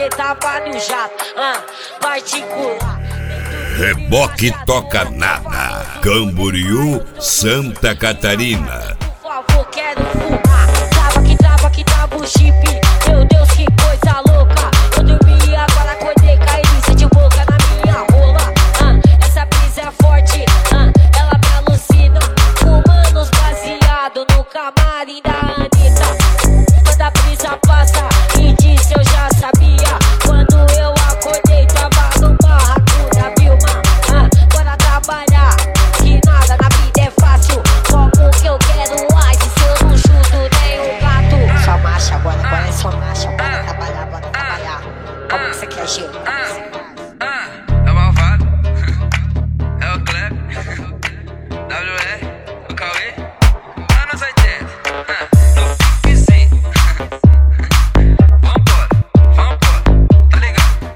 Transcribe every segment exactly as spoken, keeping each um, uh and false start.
cê tava no jato, ah, particular. Reboque toca nada. Camboriú, Santa Catarina. Por favor, quero fumar. Trava que trava que trava o chip. Meu Deus, que coisa louca. Eu dormi, agora acordei, caí de boca na minha rola. Ah, essa brisa é forte, ah, ela me alucina. Fumando os baseado no camarim da Anitta. Quando a brisa passa e disse eu já sabia. Quando eu acordei, tava no barraco da Vilma. Ah, bora trabalhar, que nada na vida é fácil. Como que eu quero ice se eu não chuto nem o gato? Só marcha agora, agora é só marcha. Bora trabalhar, bora trabalhar. Como que você quer gelo? É o Malvado, é o Cleb, W R, o Cauê, anos oitenta, no piquezinho. Vambora, vambora, tá ligado?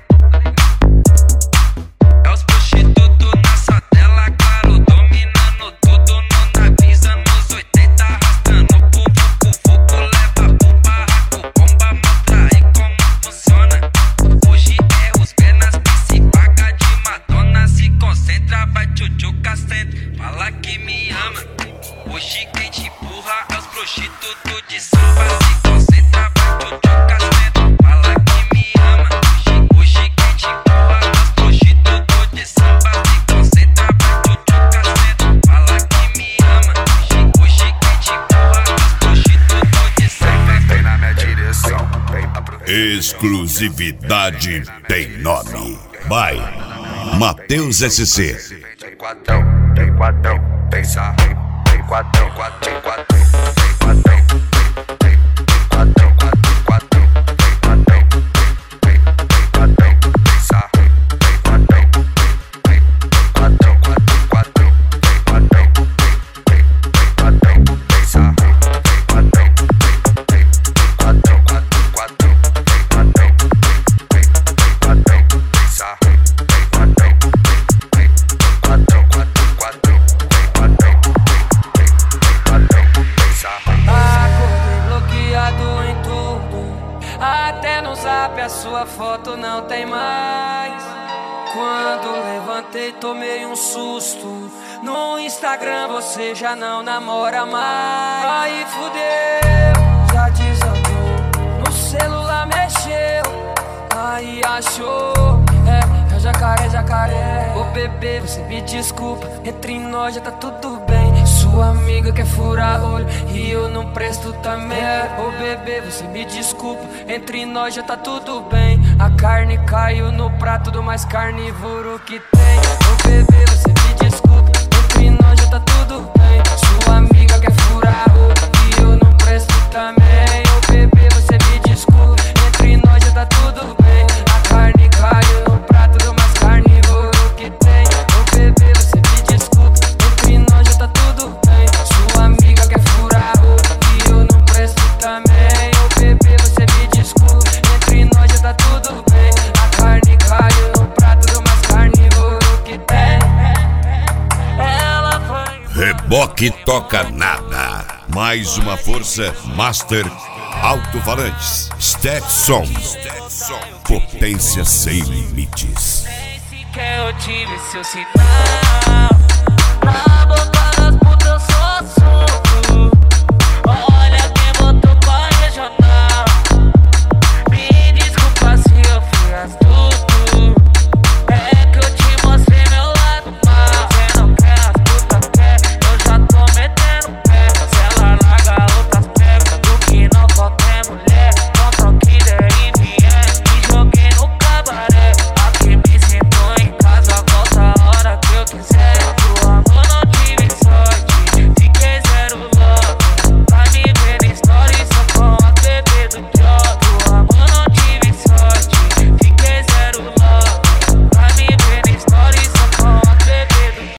É os prostitutos nessa tela, claro, dominando tudo no navisa, nos oitenta, arrastando o pufu, fufu, leva pro barraco, bomba, mostra aí como funciona. Hoje é os penas que se paga de Madonna, se concentra, vai tchutchuca, senta, fala que me ama. Hoje quem te empurra é os prostitutos de samba, se concentra, vai tchutchuca, senta, fala que me ama. Hoje, hoje quem te empurra é os prostitutos de samba, se concentra, vai tchutchuca, senta, fala que me ama. Hoje, hoje quem te empurra é os prostitutos de samba. Vem na minha direção, vem pra Exclusividade tem nome. Vai, Matheus S C. Tem quatão, tem quatão, tem sarro, tem quatão, tem quatão, tem quatão, tem quatão, tem quatão, tem quatão, tem quatão, tem sarro, tem quatão, tem quatão, tem quatão, tem quatão, tem quatão, tem sarro, tem quatão, tem quatão, quatão, quatão, tem quatão, tem quatão, tem sarro, tem quatão. Acordei bloqueado em tudo, até no zap a sua foto não tem mais. Quando levantei tomei um susto, no Instagram você já não namora mais. Aí fudeu, já desandou, no celular mexeu, aí achou, é, é jacaré, jacaré. Ô bebê, você me desculpa, entre nós já tá tudo bem. Sua amiga quer furar olho e eu não presto também. Ô bebê, você me desculpa, entre nós já tá tudo bem. A carne caiu no prato do mais carnívoro que tem. Ô bebê, você me desculpa, entre nós já tá tudo bem. Sua amiga quer furar olho e eu não presto também. Ô bebê, você me desculpa, entre nós já tá tudo bem. A carne caiu no prato do mais carnívoro que tem. Ô bebê, você me desculpa, entre nós já tá tudo bem. Sua amiga quer furar o e eu não presto também. Ô bebê, você me desculpa, entre nós já tá tudo bem. A carne caiu no prato do mais carnívoro que tem. Ela vai. Reboque toca nada. Mais uma força Master Alto-Falantes. Stetson. Potência sem limites. Nem sequer eu tive seu sinal na boca.